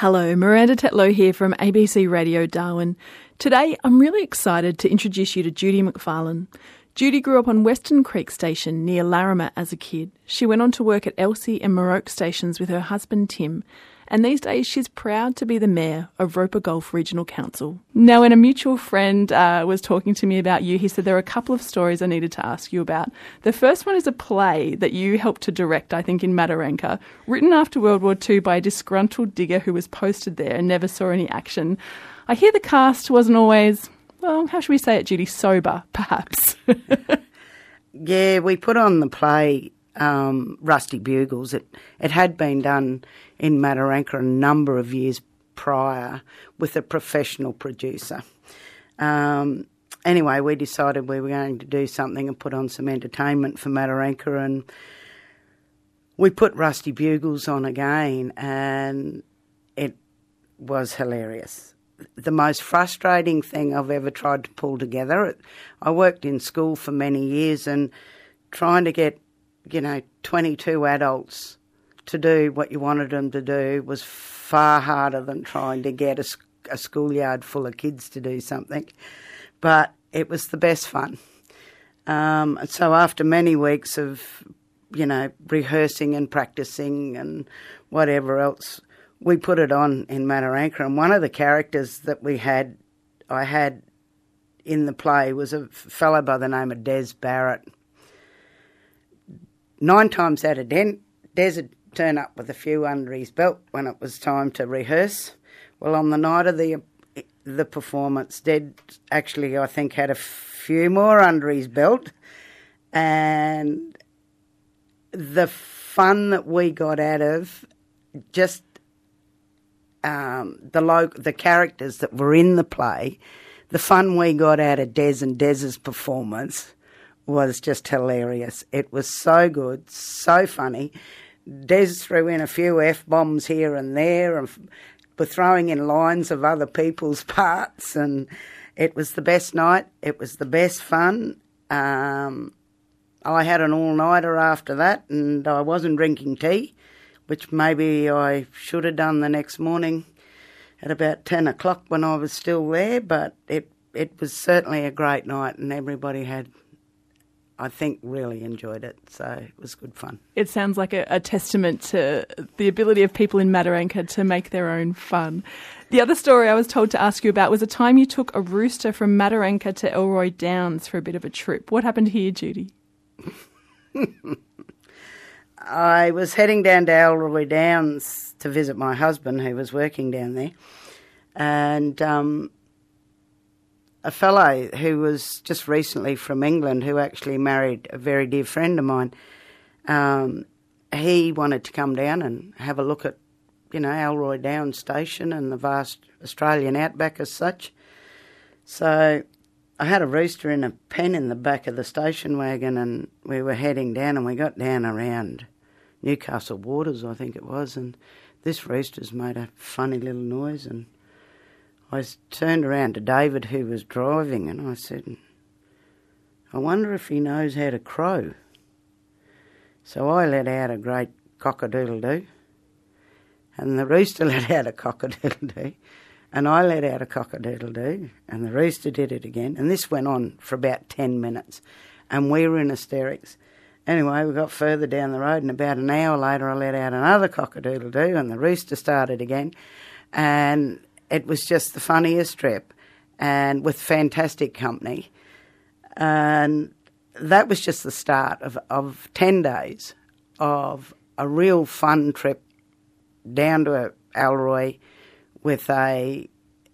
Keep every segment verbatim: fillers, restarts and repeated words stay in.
Hello, Miranda Tetlow here from A B C Radio Darwin. Today, I'm really excited to introduce you to Judy McFarlane. Judy grew up on Western Creek Station near Larrimah as a kid. She went on to work at Elsey and Maroke stations with her husband Tim, and these days she's proud to be the Mayor of Roper Gulf Regional Council. Now, when a mutual friend uh, was talking to me about you, he said there are a couple of stories I needed to ask you about. The first one is a play that you helped to direct, I think, in Mataranka, written after World War Two by a disgruntled digger who was posted there and never saw any action. I hear the cast wasn't always, well, how should we say it, Judy, sober, perhaps. Yeah, we put on the play um, Rusty Bugles. It it had been done in Mataranka a number of years prior with a professional producer. Um, anyway, we decided we were going to do something and put on some entertainment for Mataranka, and we put Rusty Bugles on again, and it was hilarious. The most frustrating thing I've ever tried to pull together. I worked in school for many years, and trying to get, you know, twenty-two adults to do what you wanted them to do was far harder than trying to get a, a schoolyard full of kids to do something. But it was the best fun. Um, and so after many weeks of, you know, rehearsing and practising and whatever else, we put it on in Mataranka, and one of the characters that we had, I had in the play, was a fellow by the name of Des Barrett. Nine times out of ten, Des would turn up with a few under his belt when it was time to rehearse. Well, on the night of the the performance, Des actually, I think, had a few more under his belt, and the fun that we got out of just Um, the lo- the characters that were in the play, the fun we got out of Des and Des's performance was just hilarious. It was so good, so funny. Des threw in a few F-bombs here and there, and were throwing in lines of other people's parts, and it was the best night. It was the best fun. Um, I had an all-nighter after that, and I wasn't drinking tea, which maybe I should have done the next morning at about ten o'clock when I was still there, but it it was certainly a great night, and everybody had, I think, really enjoyed it, so it was good fun. It sounds like a, a testament to the ability of people in Mataranka to make their own fun. The other story I was told to ask you about was a time you took a rooster from Mataranka to Elroy Downs for a bit of a trip. What happened here, Judy? I was heading down to Elroy Downs to visit my husband, who was working down there, and um, a fellow who was just recently from England, who actually married a very dear friend of mine, um, he wanted to come down and have a look at, you know, Elroy Downs Station and the vast Australian outback as such. So I had a rooster in a pen in the back of the station wagon, and we were heading down, and we got down around Newcastle Waters, I think it was, and this rooster's made a funny little noise, and I turned around to David, who was driving, and I said, I wonder if he knows how to crow. So I let out a great cock-a-doodle-doo, and the rooster let out a cock-a-doodle-doo, and I let out a cock-a-doodle-doo, and the rooster did it again, and this went on for about ten minutes, and we were in hysterics. Anyway, we got further down the road, and about an hour later I let out another cock-a-doodle-doo, and the rooster started again, and it was just the funniest trip, and with fantastic company. And that was just the start of, of ten days of a real fun trip down to Elroy with a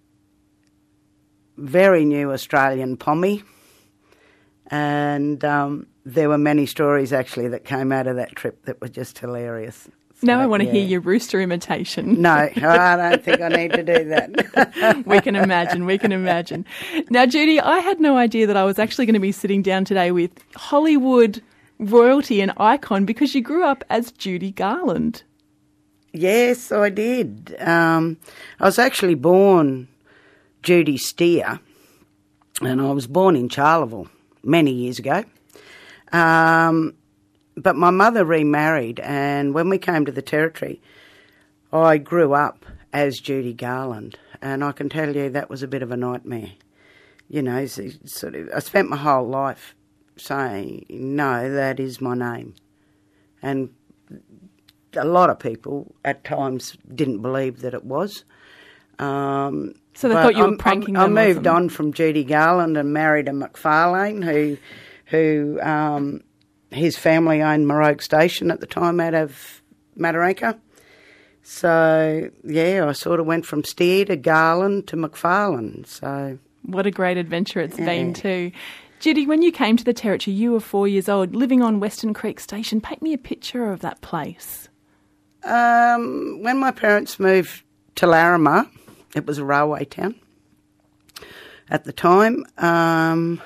very new Australian pommy, and um, there were many stories actually that came out of that trip that were just hilarious. So, now I want to yeah. hear your rooster imitation. No, I don't think I need to do that. We can imagine, we can imagine. Now, Judy, I had no idea that I was actually going to be sitting down today with Hollywood royalty and icon, because you grew up as Judy Garland. Yes, I did. Um, I was actually born Judy Steer, and I was born in Charleville many years ago. Um, but my mother remarried, and when we came to the Territory, I grew up as Judy Garland, and I can tell you that was a bit of a nightmare. You know, so, sort of, I spent my whole life saying, no, that is my name. And a lot of people at times didn't believe that it was. Um, so they thought you were pranking I, them? I moved on from Judy Garland and married a McFarlane who, who um, his family owned Moroke Station at the time out of Mataranka. So, yeah, I sort of went from Steer to Garland to McFarlane. So, what a great adventure it's yeah. been too. Judy, when you came to the Territory, you were four years old, living on Western Creek Station. Paint me a picture of that place. Um, when my parents moved to Larrimah, it was a railway town at the time, um,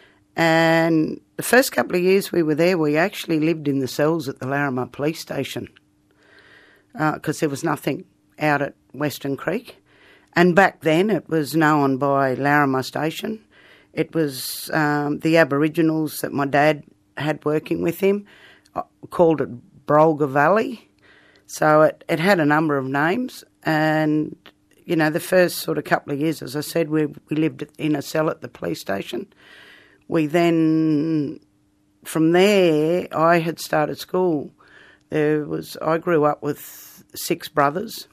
and the first couple of years we were there, we actually lived in the cells at the Larrimah Police Station because uh, there was nothing out at Western Creek. And back then it was known by Larrimah Station. It was um, the Aboriginals that my dad had working with him uh, called it Brolga Valley. So it, it had a number of names, and, you know, the first sort of couple of years, as I said, we we lived in a cell at the police station. We then, from there, I had started school. There was, I grew up with six brothers.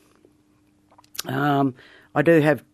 Um, I do have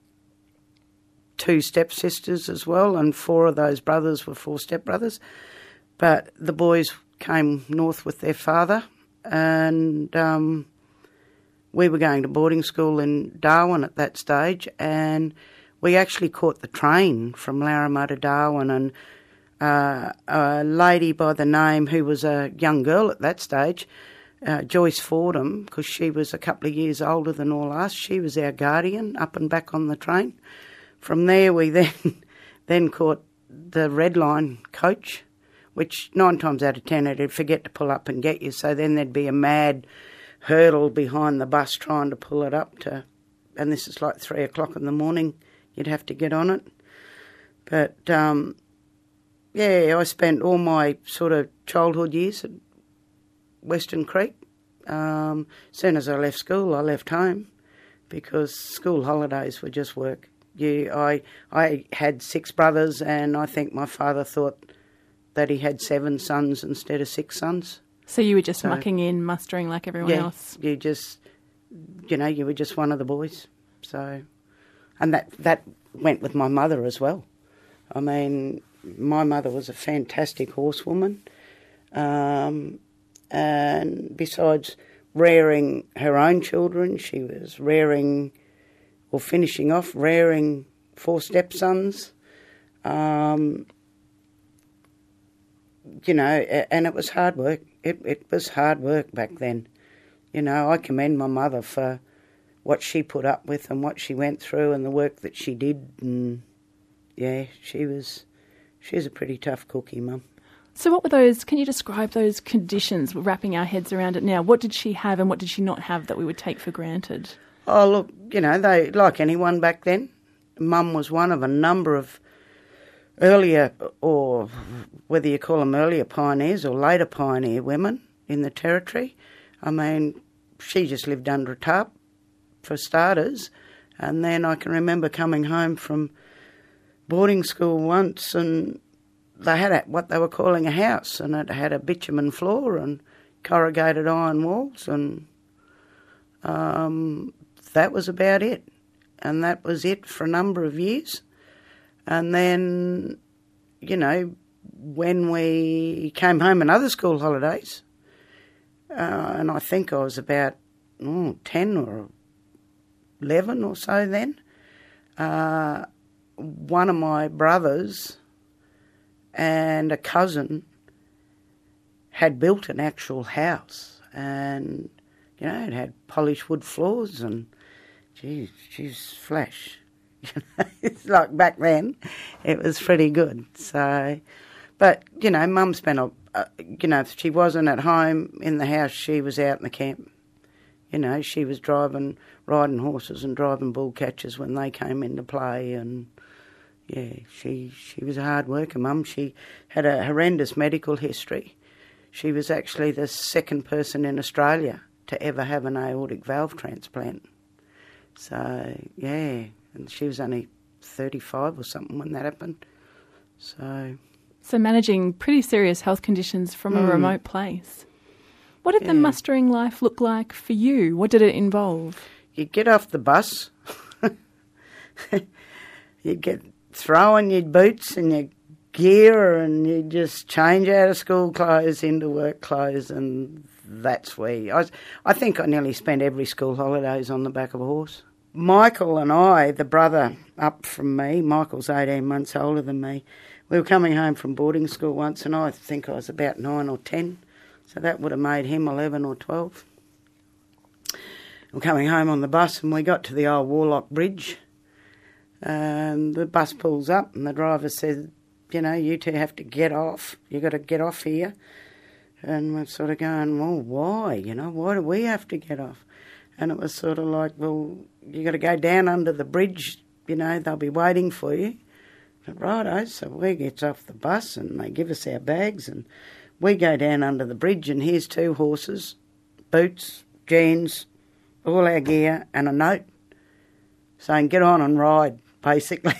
two stepsisters as well, and four of those brothers were four stepbrothers. But the boys came north with their father, and um, we were going to boarding school in Darwin at that stage, and we actually caught the train from Larrimah to Darwin, and uh, a lady by the name, who was a young girl at that stage, uh, Joyce Fordham, because she was a couple of years older than all us, she was our guardian up and back on the train. From there we then then caught the Red Line coach, which nine times out of ten it'd forget to pull up and get you. So then there'd be a mad hurdle behind the bus trying to pull it up to, and this is like three o'clock in the morning, you'd have to get on it. But um, yeah, I spent all my sort of childhood years at Western Creek. Um, as soon as I left school, I left home because school holidays were just work. You, I, I had six brothers, and I think my father thought that he had seven sons instead of six sons. So you were just so, mucking in, mustering like everyone yeah, else? you just, you know, you were just one of the boys. So, and that, that went with my mother as well. I mean, my mother was a fantastic horsewoman, um, and besides rearing her own children, she was rearing, or finishing off, rearing four stepsons. Um, you know, and it was hard work. It, it was hard work back then. You know, I commend my mother for what she put up with and what she went through and the work that she did. And yeah, she was, she was a pretty tough cookie, Mum. So what were those, can you describe those conditions, wrapping our heads around it now? What did she have and what did she not have that we would take for granted? Oh, look, you know, they, like anyone back then, Mum was one of a number of earlier, or whether you call them earlier pioneers or later pioneer women in the Territory. I mean, she just lived under a tarp, for starters, and then I can remember coming home from boarding school once, and they had a, what they were calling a house, and it had a bitumen floor and corrugated iron walls, and um, that was about it. And that was it for a number of years. And then, you know, when we came home on other school holidays, uh, and I think I was about oh, ten or eleven or so then, uh, one of my brothers and a cousin had built an actual house, and, you know, it had polished wood floors and, geez, geez, flash. It's like back then, it was pretty good. So, but, you know, Mum spent, a, uh, you know, if she wasn't at home in the house, she was out in the camp. You know, she was driving, riding horses and driving bull catchers when they came into play, and yeah, she she was a hard worker, Mum. She had a horrendous medical history. She was actually the second person in Australia to ever have an aortic valve transplant. So, yeah, and she was only thirty-five or something when that happened. So... So managing pretty serious health conditions from a Mm. remote place. What did Yeah. the mustering life look like for you? What did it involve? You'd get off the bus, you'd get throwing your boots and your gear, and you'd just change out of school clothes into work clothes, and that's where you, I, was, I think I nearly spent every school holidays on the back of a horse. Michael and I, the brother up from me, Michael's eighteen months older than me, we were coming home from boarding school once, and I think I was about nine or ten, so that would have made him eleven or twelve. We're coming home on the bus, and we got to the old Warlock Bridge, and the bus pulls up, and the driver said, you know, you two have to get off. You got to get off here. And we're sort of going, well, why? You know, why do we have to get off? And it was sort of like, well, you got to go down under the bridge. You know, they'll be waiting for you. But righto, so we get off the bus, and they give us our bags, and we go down under the bridge, and here's two horses, boots, jeans, all our gear, and a note saying, get on and ride, basically.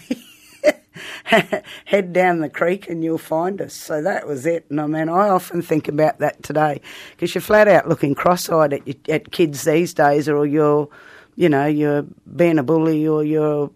Head down the creek and you'll find us. So that was it. And I mean, I often think about that today, because you're flat out looking cross-eyed at, at kids these days, or you're, you know, you're being a bully, or you're,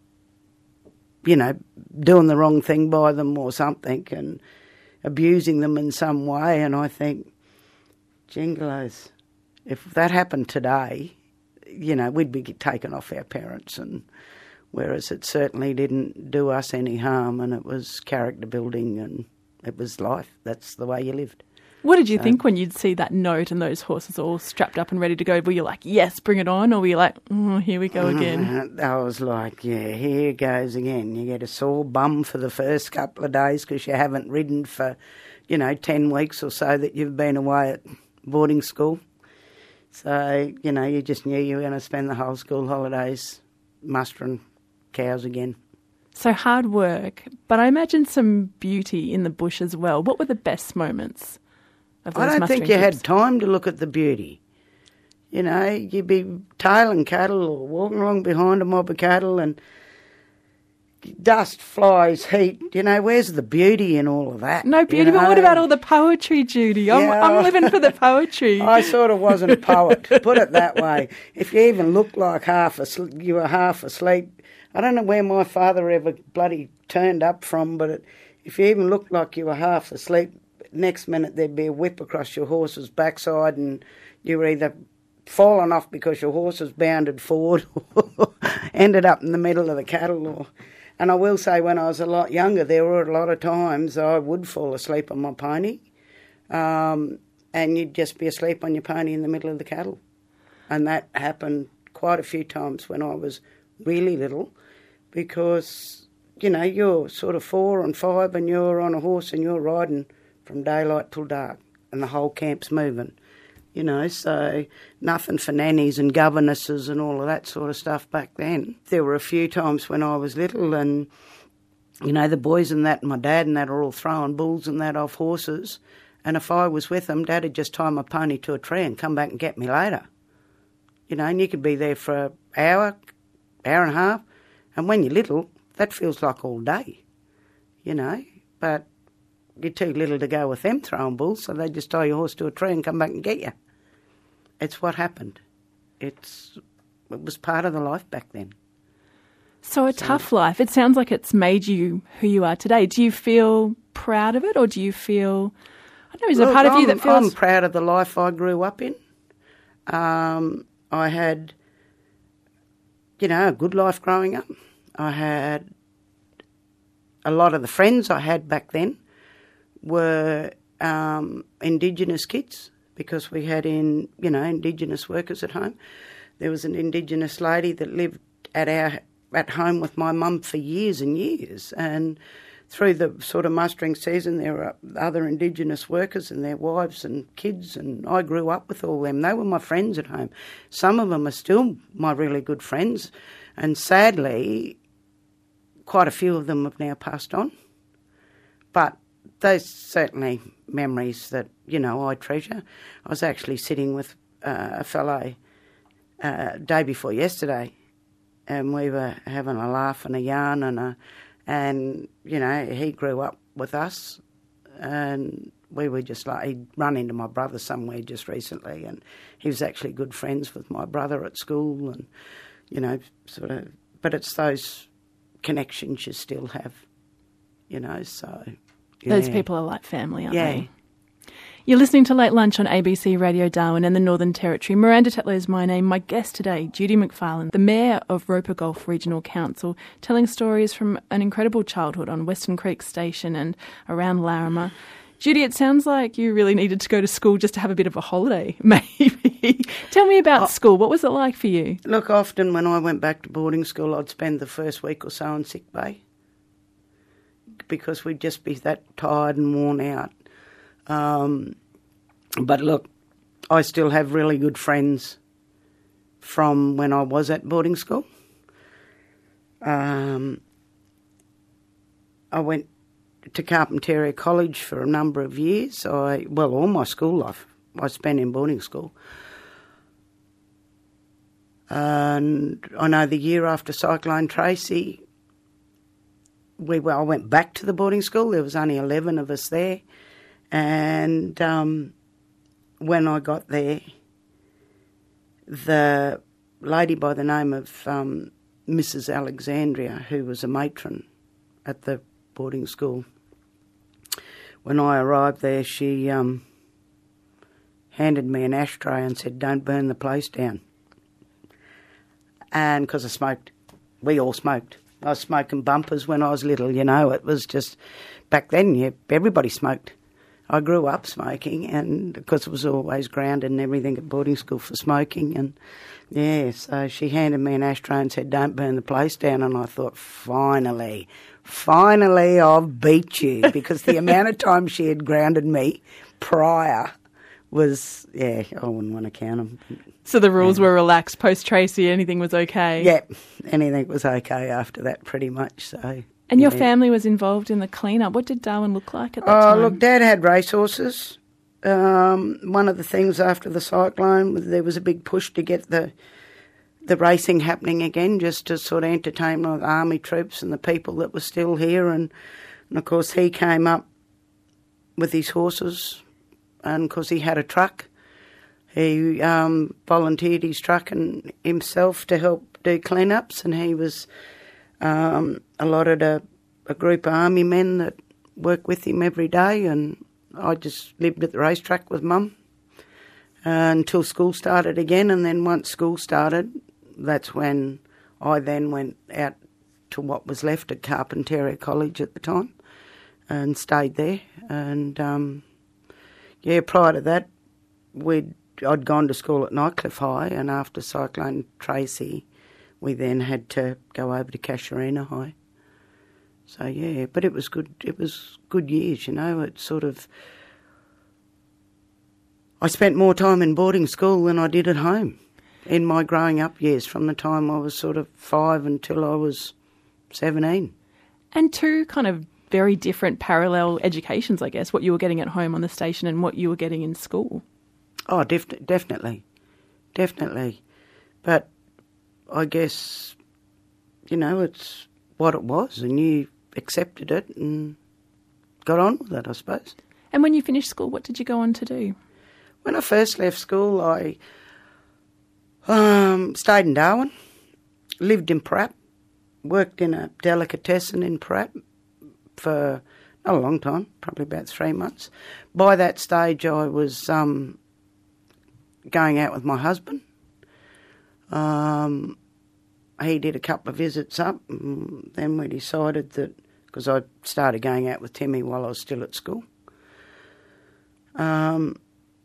you know, doing the wrong thing by them or something, and abusing them in some way. And I think, jingolos, if that happened today, you know, we'd be taken off our parents, and whereas it certainly didn't do us any harm, and it was character building, and it was life. That's the way you lived. What did you so, think when you'd see that note and those horses all strapped up and ready to go? Were you like, yes, bring it on? Or were you like, oh, here we go again? Uh, I was like, yeah, here goes again. You get a sore bum for the first couple of days because you haven't ridden for, you know, ten weeks or so that you've been away at boarding school. So, you know, you just knew you were going to spend the whole school holidays mustering cows again. So hard work, but I imagine some beauty in the bush as well. What were the best moments of those I don't mustering think you trips? had time to look at the beauty. You know, you'd be tailing cattle or walking along behind a mob of cattle, and dust, flies, heat. You know, where's the beauty in all of that? No beauty, you know? but what about all the poetry, Judy? I'm, Yeah, I'm living for the poetry. I sort of wasn't a poet, put it that way. If you even looked like half asleep, you were half asleep. I don't know where my father ever bloody turned up from, but it, if you even looked like you were half asleep, next minute there'd be a whip across your horse's backside, and you were either fallen off because your horse was bounded forward or ended up in the middle of the cattle. Or, and I will say, when I was a lot younger, there were a lot of times I would fall asleep on my pony, um, and you'd just be asleep on your pony in the middle of the cattle. And that happened quite a few times when I was really little, because, you know, you're sort of four and five and you're on a horse and you're riding from daylight till dark, and the whole camp's moving, you know, so nothing for nannies and governesses and all of that sort of stuff back then. There were a few times when I was little, and, you know, the boys and that, and my dad and that are all throwing bulls and that off horses, and if I was with them, Dad would just tie my pony to a tree and come back and get me later. You know, and you could be there for an hour, hour and a half, and when you're little, that feels like all day, you know, but you're too little to go with them throwing bulls, so they just tie your horse to a tree and come back and get you. It's what happened. It's It was part of the life back then. So a so, tough life. It sounds like it's made you who you are today. Do you feel proud of it, or do you feel, I don't know, is there a part of I'm, you that feels... I'm proud of the life I grew up in. Um, I had, you know, a good life growing up. I had a lot of the friends I had back then were um, Indigenous kids, because we had in you know Indigenous workers at home. There was an Indigenous lady that lived at our at home with my mum for years and years, and through the sort of mustering season, there were other Indigenous workers and their wives and kids, and I grew up with all them. They were my friends at home. Some of them are still my really good friends, and sadly, quite a few of them have now passed on. But those certainly memories that, you know, I treasure. I was actually sitting with uh, a fellow uh, day before yesterday, and we were having a laugh and a yarn, and a, and you know, he grew up with us, and we were just like, he'd run into my brother somewhere just recently, and he was actually good friends with my brother at school, and you know, sort of. But it's those connections you still have, you know. So yeah. Those people are like family, aren't yeah. they? You're listening to Late Lunch on A B C Radio Darwin and the Northern Territory. Miranda Tetlow is my name. My guest today, Judy McFarlane, the Mayor of Roper Gulf Regional Council, telling stories from an incredible childhood on Western Creek Station and around Larrimah. Judy, it sounds like you really needed to go to school just to have a bit of a holiday, maybe. Tell me about oh, school. What was it like for you? Look, often when I went back to boarding school, I'd spend the first week or so on sick bay because we'd just be that tired and worn out. Um, but look, I still have really good friends from when I was at boarding school. Um, I went to Carpentaria College for a number of years. I well, all my school life I spent in boarding school. And I know the year after Cyclone Tracy, we well, I went back to the boarding school. There was only eleven of us there. And um, when I got there, the lady by the name of um, Missus Alexandria, who was a matron at the boarding school, when I arrived there, she um, handed me an ashtray and said, "Don't burn the place down." And because I smoked, we all smoked. I was smoking bumpers when I was little, you know. It was just, back then, yeah, everybody smoked. I grew up smoking, and because it was always grounded and everything at boarding school for smoking, and yeah, so she handed me an ashtray and said, "Don't burn the place down," and I thought, finally, finally I've beat you, because the amount of time she had grounded me prior was, yeah, I wouldn't want to count them. So the rules yeah. were relaxed. Post-Tracy, anything was okay? Yeah, anything was okay after that pretty much, so... And your yeah. family was involved in the clean-up. What did Darwin look like at that oh, time? Oh, look, Dad had racehorses. Um, one of the things after the cyclone, there was a big push to get the the racing happening again, just to sort of entertain the army troops and the people that were still here. And, and of course, he came up with his horses, and because he had a truck, he um, volunteered his truck and himself to help do clean-ups, and he was... Um, allotted a, a group of army men that work with him every day, and I just lived at the racetrack with Mum uh, until school started again. And then once school started, that's when I then went out to what was left at Carpentaria College at the time and stayed there. And um, yeah, prior to that, we'd I'd gone to school at Nightcliff High, and after Cyclone Tracy, we then had to go over to Casuarina High. So yeah, but it was good. It was good years, you know. It sort of. I spent more time in boarding school than I did at home in my growing up years, from the time I was sort of five until I was seventeen. And two kind of very different parallel educations, I guess. What you were getting at home on the station and what you were getting in school. Oh, def- definitely, definitely, but. I guess, you know, it's what it was, and you accepted it and got on with it, I suppose. And when you finished school, what did you go on to do? When I first left school, I um, stayed in Darwin, lived in Pratt, worked in a delicatessen in Pratt for not a long time, probably about three months. By that stage, I was um, going out with my husband. Um, he did a couple of visits up, and then we decided that, because I started going out with Timmy while I was still at school. Um,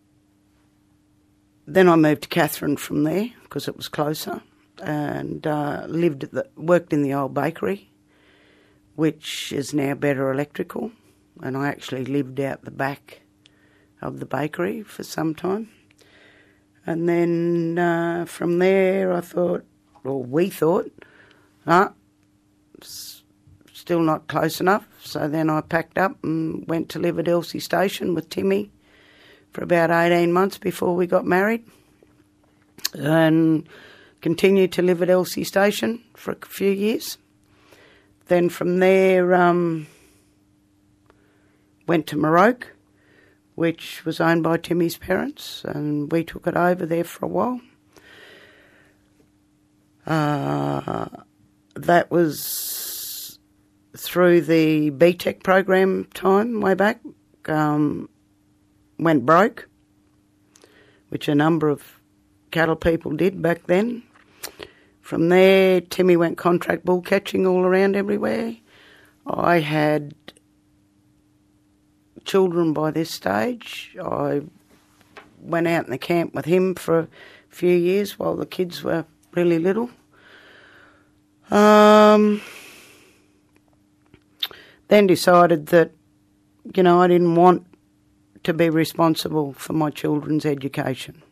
then I moved to Katherine from there because it was closer, and uh, lived at the, worked in the old bakery, which is now Better Electrical, and I actually lived out the back of the bakery for some time. And then uh, from there I thought, or we thought, ah, s- still not close enough. So then I packed up and went to live at Elsie Station with Timmy for about eighteen months before we got married. And continued to live at Elsie Station for a few years. Then from there, um, went to Maroke, which was owned by Timmy's parents, and we took it over there for a while. Uh, that was through the B TEC program time way back. Um, went broke, which a number of cattle people did back then. From there, Timmy went contract bull catching all around everywhere. I had children by this stage. I went out in the camp with him for a few years while the kids were really little. Um, then decided that, you know, I didn't want to be responsible for my children's education.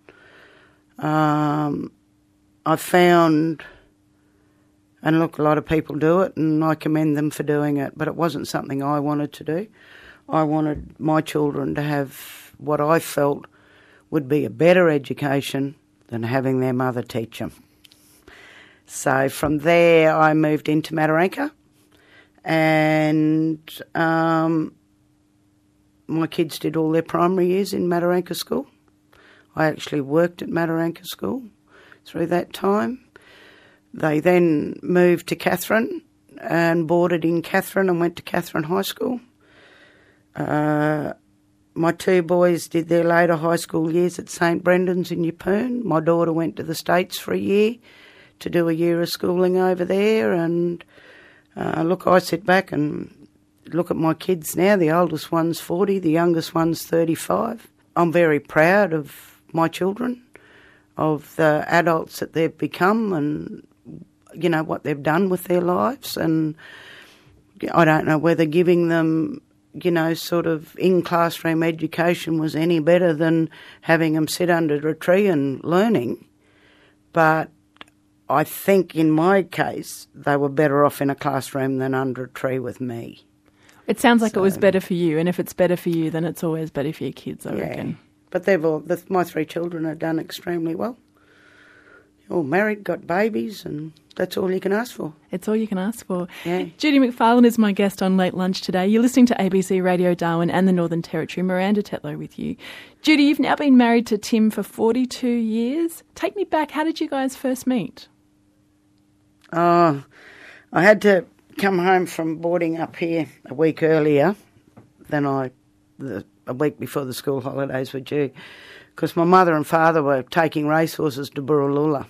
Um, I found, and look, a lot of people do it, and I commend them for doing it, but it wasn't something I wanted to do. I wanted my children to have what I felt would be a better education than having their mother teach them. So from there I moved into Mataranka, and um, my kids did all their primary years in Mataranka School. I actually worked at Mataranka School through that time. They then moved to Katherine and boarded in Katherine and went to Katherine High School. Uh, my two boys did their later high school years at St Brendan's in Yeppoon. My daughter went to the States for a year to do a year of schooling over there. And uh, look, I sit back and look at my kids now. The oldest one's forty, the youngest one's thirty-five. I'm very proud of my children, of the adults that they've become and, you know, what they've done with their lives. And I don't know whether giving them, you know, sort of in-classroom education was any better than having them sit under a tree and learning. But I think in my case, they were better off in a classroom than under a tree with me. It sounds like so, it was better for you, and if it's better for you, then it's always better for your kids, I yeah. reckon. But they've all, the, my three children have done extremely well. All married, got babies, and that's all you can ask for. It's all you can ask for. Yeah. Judy McFarlane is my guest on Late Lunch today. You're listening to A B C Radio Darwin and the Northern Territory. Miranda Tetlow with you. Judy, you've now been married to Tim for forty-two years. Take me back. How did you guys first meet? Oh, I had to come home from boarding up here a week earlier than I, the, a week before the school holidays were due, because my mother and father were taking racehorses to Burralula.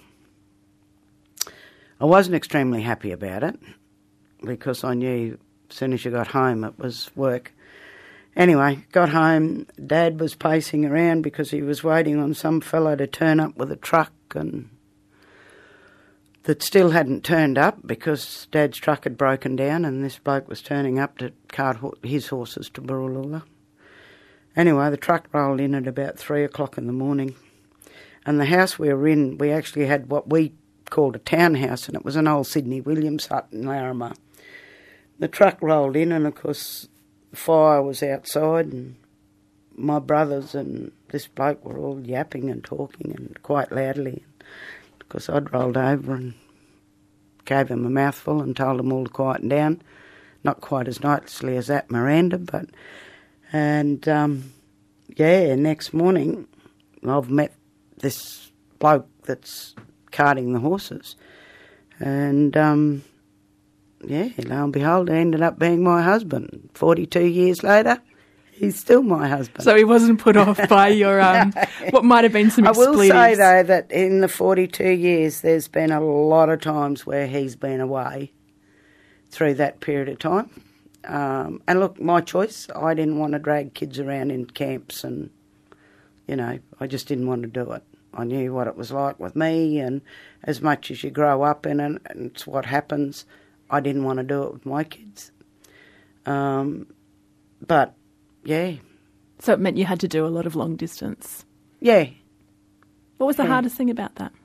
I wasn't extremely happy about it, because I knew as soon as you got home it was work. Anyway, got home, Dad was pacing around because he was waiting on some fellow to turn up with a truck, and that still hadn't turned up because Dad's truck had broken down and this bloke was turning up to cart his horses to Burralula. Anyway, the truck rolled in at about three o'clock in the morning, and the house we were in, we actually had what we called a townhouse, and it was an old Sydney Williams hut in Larrimah. The truck rolled in, and of course the fire was outside, and my brothers and this bloke were all yapping and talking and quite loudly. Of course I'd rolled over and gave him a mouthful and told them all to quieten down. Not quite as nicely as that, Miranda, but... And, um, yeah, next morning I've met this bloke that's carting the horses. And, um, yeah, lo and behold, he ended up being my husband. forty-two years later, he's still my husband. So he wasn't put off by your, um, no. what might have been some expletives. I will say, though, that in the forty-two years, there's been a lot of times where he's been away through that period of time. Um, and look, my choice, I didn't want to drag kids around in camps and, you know, I just didn't want to do it. I knew what it was like with me, and as much as you grow up in it, and it's what happens, I didn't want to do it with my kids. Um, but, yeah. So it meant you had to do a lot of long distance? Yeah. What was the yeah. hardest thing about that?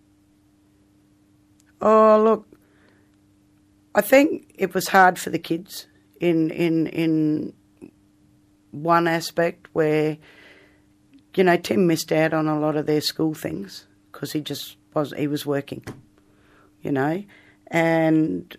Oh, look, I think it was hard for the kids. In, in in one aspect where, you know, Tim missed out on a lot of their school things because he just was he was working, you know, and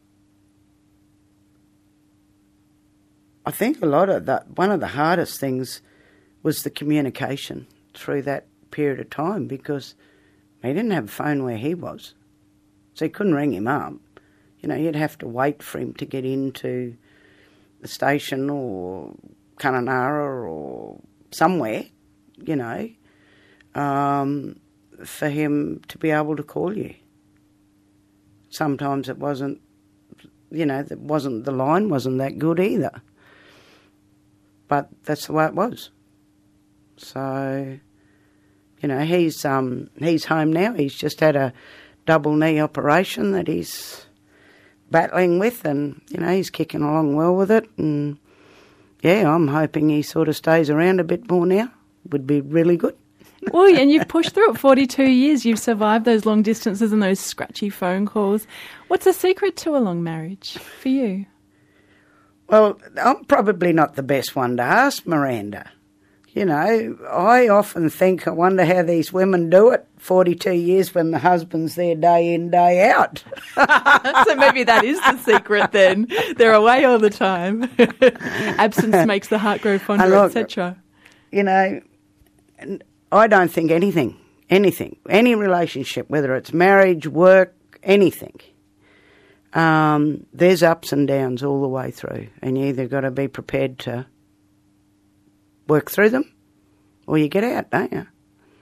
I think a lot of that, one of the hardest things was the communication through that period of time, because he didn't have a phone where he was, so he couldn't ring him up. You know, you'd have to wait for him to get into the station or Kununurra or somewhere, you know, um, for him to be able to call you. Sometimes it wasn't, you know, it wasn't the line wasn't that good either. But that's the way it was. So, you know, he's um he's home now. He's just had a double knee operation that he's battling with, and, you know, he's kicking along well with it. And, yeah, I'm hoping he sort of stays around a bit more now. Would be really good. Well, and you've pushed through it forty-two years. You've survived those long distances and those scratchy phone calls. What's the secret to a long marriage for you? Well, I'm probably not the best one to ask, Miranda. You know, I often think, I wonder how these women do it forty-two years when the husband's there day in, day out. So maybe that is the secret then. They're away all the time. Absence makes the heart grow fonder, et cetera. You know, I don't think anything, anything, any relationship, whether it's marriage, work, anything, um, there's ups and downs all the way through, and you either got to be prepared to work through them or you get out, don't you?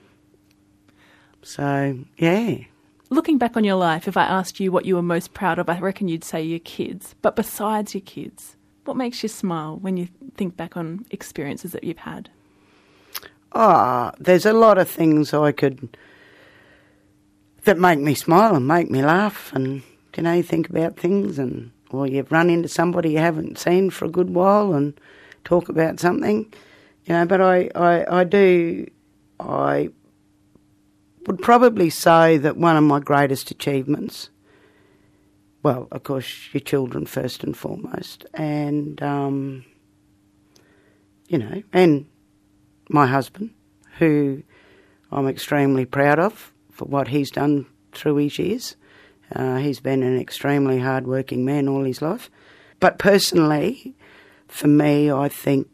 So, yeah. Looking back on your life, if I asked you what you were most proud of, I reckon you'd say your kids. But besides your kids, what makes you smile when you think back on experiences that you've had? Oh, there's a lot of things I could, that make me smile and make me laugh, and, you know, you think about things, and or you've run into somebody you haven't seen for a good while and talk about something, you know, but I, I, I do, I would probably say that one of my greatest achievements, well, of course, your children first and foremost, and, um, you know, and my husband, who I'm extremely proud of for what he's done through his years. Uh, he's been an extremely hard-working man all his life. But personally, for me, I think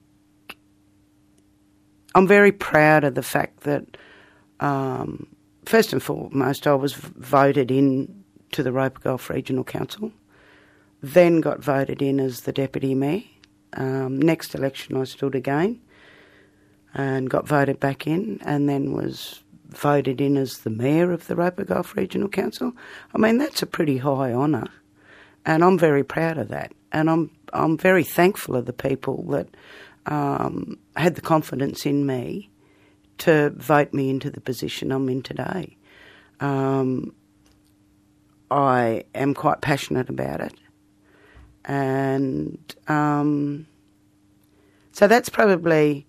I'm very proud of the fact that, um, first and foremost, I was voted in to the Roper Gulf Regional Council, then got voted in as the Deputy Mayor. Um, next election I stood again and got voted back in, and then was voted in as the Mayor of the Roper Gulf Regional Council. I mean, that's a pretty high honour, and I'm very proud of that. And I'm I'm very thankful of the people that um, had the confidence in me to vote me into the position I'm in today. Um, I am quite passionate about it, and um, so that's probably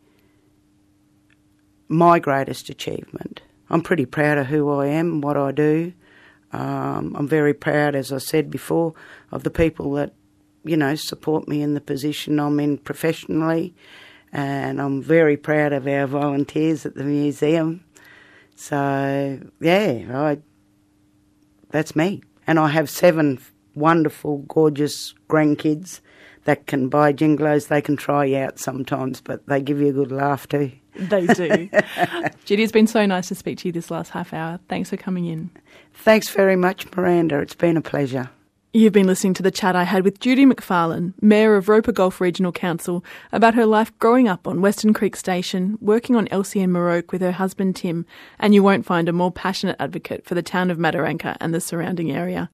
my greatest achievement. I'm pretty proud of who I am and what I do. Um, I'm very proud, as I said before, of the people that, you know, support me in the position I'm in professionally, and I'm very proud of our volunteers at the museum. So, yeah, I, that's me. And I have seven wonderful, gorgeous grandkids that can buy jinglos. They can try you out sometimes, but they give you a good laugh too. They do. Judy, it's been so nice to speak to you this last half hour. Thanks for coming in. Thanks very much, Miranda. It's been a pleasure. You've been listening to the chat I had with Judy McFarlane, Mayor of Roper Gulf Regional Council, about her life growing up on Western Creek Station, working on Elsie and Maroke with her husband Tim, and you won't find a more passionate advocate for the town of Mataranka and the surrounding area.